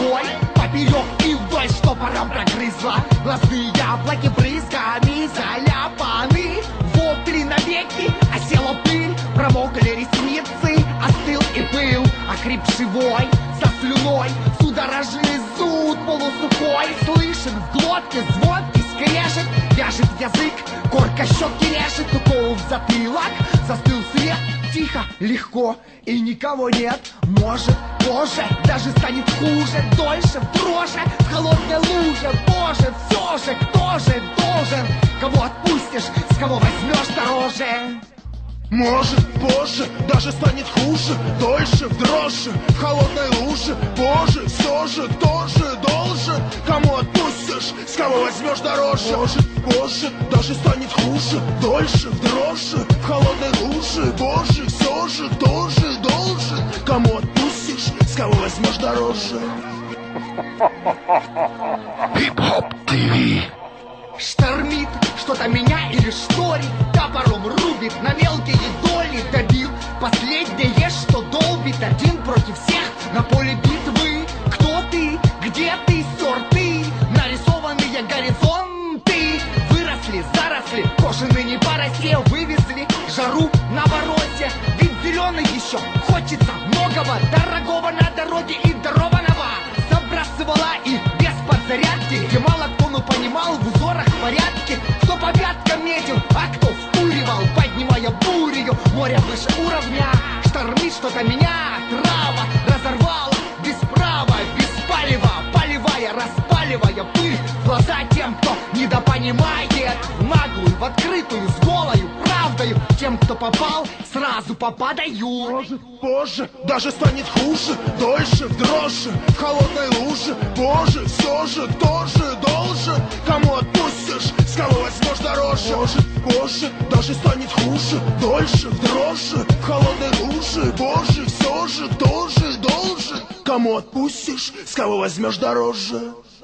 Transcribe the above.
живой, поперек и вдоль штопором прогрызла. Глазные яблоки брызгами заляпаны, вопли навеки, осела пыль, промокли ресницы, остыл и пыл, охрипший вой со слюной, судорожный зуд полусухой. Слышен в глотке звонкий скрежет, вяжет язык, корка щеки режет, укол в затылок, застыл свет, тихо, легко и никого нет. Может, позже даже станет хуже, дольше в дрожи, в холодной луже. Боже, все же, кто же должен? Кого отпустишь, с кого возьмешь дороже? Может, позже даже станет хуже, дольше в дрожи, в холодной луже. Боже, все же, кто же должен? Кому отпустишь, с кого возьмешь дороже? Может, позже даже станет хуже, дольше в дрожи, в холодной луже. Боже, все же, кто же должен? Кому отпустишь, с кого возьмешь дороже? Хип-хоп ТВ. Штормит, что-то меня или шторит, топором рубит на мелкие доли. Добил последнее, что долбит, один против всех на поле битвы. Кто ты, где ты, сорты, нарисованные горизонты. Выросли, заросли, кожаные не по росе, вывезли жару на морозе. Ведь зеленый еще хочется многого, дорогого на дороге и дарованного. Забрасывала и без подзарядки, где мало кто, но понимал в узорах порядки. Кто по пяткам метил, а кто вкуривал, поднимая бурью море выше уровня. Штормит что-то меня, трава разорвала без права, без палева, поливая, распаливая пыль в глаза тем, кто недопонимает. В наглую, в открытую, с голою правдою, тем, кто попал, сразу попадают. Может, позже даже станет хуже, дольше в дрожи, в холодной луже. Боже, все же, кто же должен? Кому отпустишь, с кого возьмешь дороже? Может, позже даже станет хуже, дольше в дрожи, в холодной луже. Боже, все же, кто же должен? Кому отпустишь, с кого возьмешь дороже?